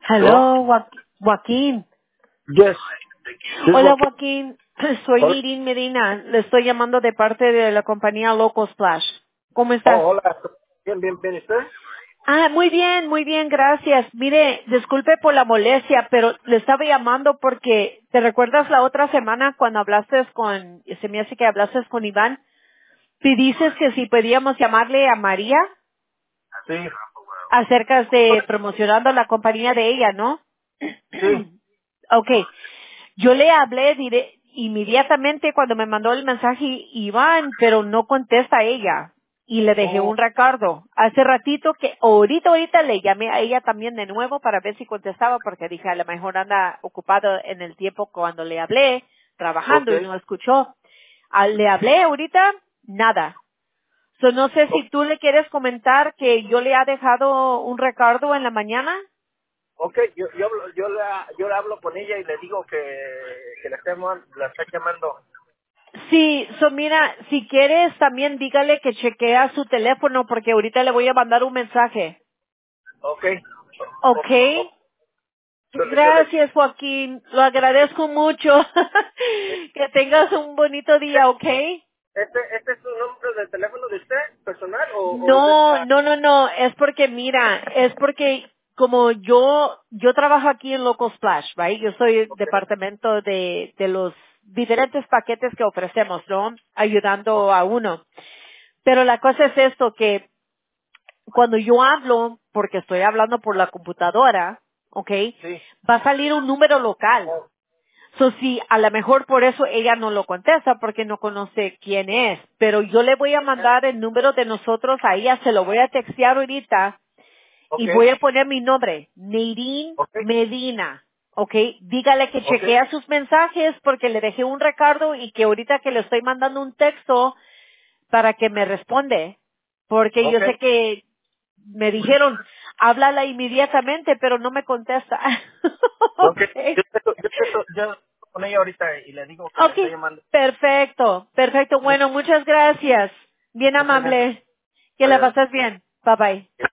¿No? Hello, Joaquín. Yes. Sí, Hola, Joaquín. Joaquín. Soy Hola. Nirin Medina. Le estoy llamando de parte de la compañía Loco Splash. ¿Cómo estás? Oh, hola. Bien, bien, bien. ¿Y usted? Ah, muy bien, gracias. Mire, disculpe por la molestia, pero le estaba llamando porque, ¿te recuerdas la otra semana cuando hablaste se me hace que hablaste con Iván? Y dices que si podíamos llamarle a María Sí. acerca de promocionando la compañía de ella, ¿no? Sí. Okay. Yo le hablé inmediatamente cuando me mandó el mensaje Iván, pero no contesta ella. Y le dejé Oh, un recado. Hace ratito ahorita le llamé a ella también de nuevo para ver si contestaba porque dije a lo mejor anda ocupado en el tiempo cuando le hablé, ok. trabajando y no escuchó. Le hablé ahorita, nada. No sé O- si tú le quieres comentar que yo le ha dejado un recado en la mañana. Ok, yo le hablo con ella y le digo que la está llamando. Sí, mira, si quieres también dígale que chequea su teléfono porque ahorita le voy a mandar un mensaje. Ok. ¿Ok? Yo le Gracias, Joaquín. Lo agradezco mucho. Que tengas un bonito día, ¿ok? ¿Este es su nombre de teléfono de usted, personal, o es No, no, no, no. Es porque, mira, es porque como yo trabajo aquí en Local Splash, right? Yo soy el Ok, departamento de los diferentes paquetes que ofrecemos, ¿no? Ayudando ok, a uno. Pero la cosa es esto, que cuando yo hablo, porque estoy hablando por la computadora, ¿ok? sí. Va a salir un número local. Oh, Sí, a lo mejor por eso ella no lo contesta porque no conoce quién es, pero yo le voy a mandar el número de nosotros a ella, se lo voy a textear ahorita ok, y voy a poner mi nombre, Nadine ok, Medina, ¿ok? Dígale que ok, chequea sus mensajes porque le dejé un recado y que ahorita que le estoy mandando un texto para que me responde, porque yo ok, sé que me dijeron, háblala inmediatamente, pero no me contesta. ok. Okay. Yo con ella ahorita y le digo que le está Okay, llamando. perfecto, perfecto. Bueno, muchas gracias. Bien Muchas gracias. amable. Que la Adiós. pasas bien. Bye bye.